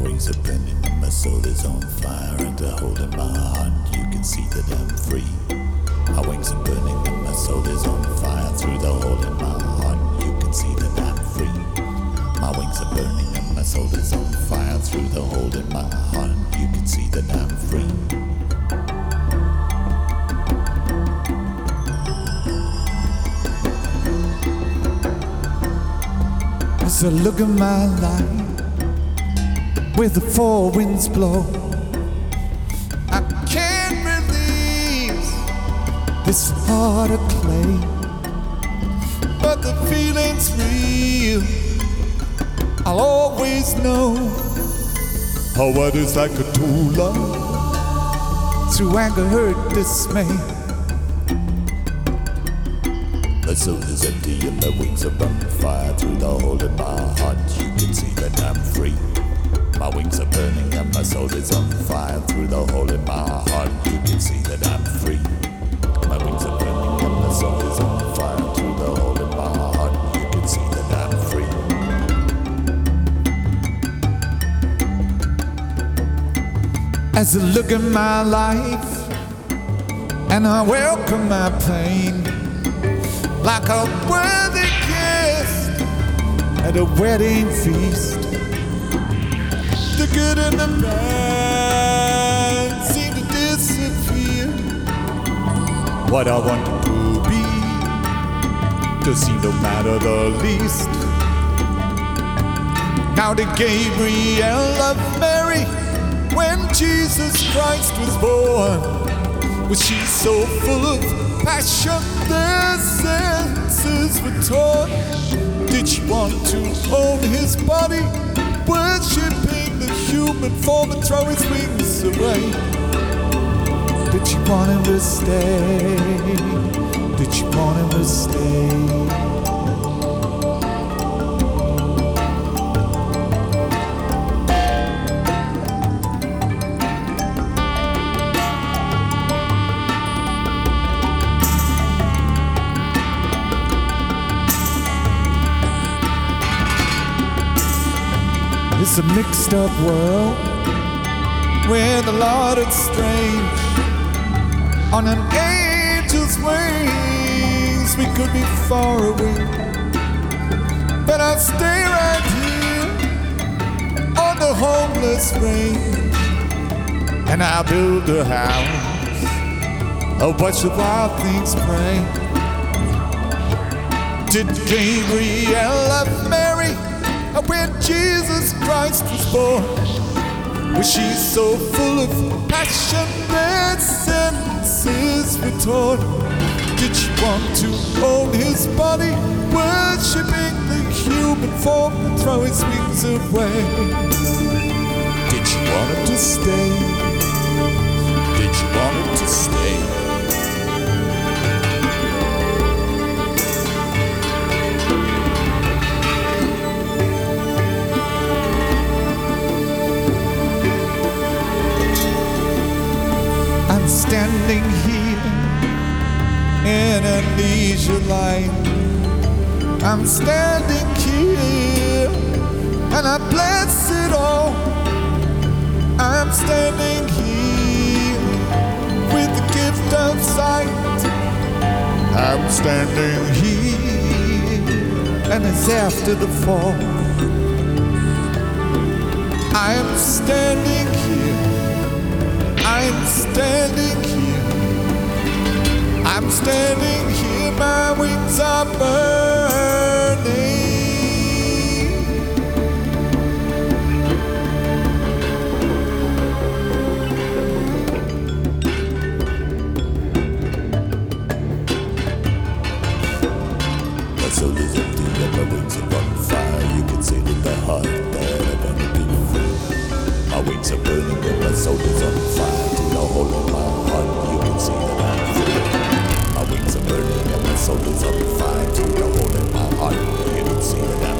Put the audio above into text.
wings are burning and my soul is on fire, and to hold in my heart you can see that I'm free. My wings are burning and my soul is on fire. Through the hole in my heart you can see that I'm free. My wings are burning and my soul is on fire. Through the hole in my heart you can see that I'm free. As I look at my life, where the four winds blow, I can't release this heart of clay, but the feeling's real. I'll always know how what is like a true love, through anger, hurt, dismay. My soul is empty and my wings are on fire. Through the hole in my heart you can see that I'm free. My wings are burning and my soul is on fire. Through the hole in my heart you can see that I'm free. My wings are burning and my soul is on fire. Through the hole in my heart you can see that I'm free. As I look at my life and I welcome my pain, like a worthy guest at a wedding feast, the good and the bad seem to disappear. What I want to be does seem to matter the least. Now did Gabriel love Mary when Jesus Christ was born? Was she so full of passion their senses were torn? Did she want to own his body, worshipping the human form and throw his wings away? Did she want him to stay? Did she want him to stay? It's a mixed up world where the Lord is strange. On an angel's wings we could be far away, but I'll stay right here on the homeless range, and I'll build a house, I'll watch the wild things pray. Did Gabriel love Mary when Jesus Christ was born? Was she so full of passion that senses were torn? Did she want to own his body, worshipping the human form and throw his wings away? Did she want him to stay? Did she want him to stay? I'm standing here in a leisure light. I'm standing here and I bless it all. I'm standing here with the gift of sight. I'm standing here and it's after the fall. I'm standing here, I'm standing here, I'm standing here, my wings are burning. My soul is empty and my wings are on fire. You can see with the heart that I wanna be free. My wings are burning and my soul is on fire. To the hole in my heart you can see that I'm free. My wings are burning and my soul is on fire. To the hole in my heart you can see that I'm